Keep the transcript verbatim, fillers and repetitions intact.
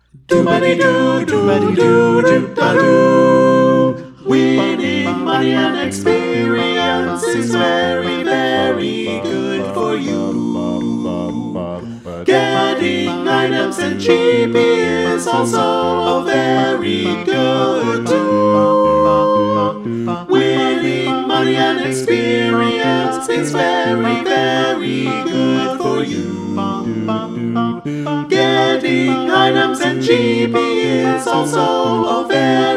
Do-ba-dee-doo, do-ba-dee-doo, do-ba-doo. Winning money and experience is very, very good for you. Getting items and cheapy is also very good too. Winning money and experience is very, very good for you. Getting items and cheapy is also a very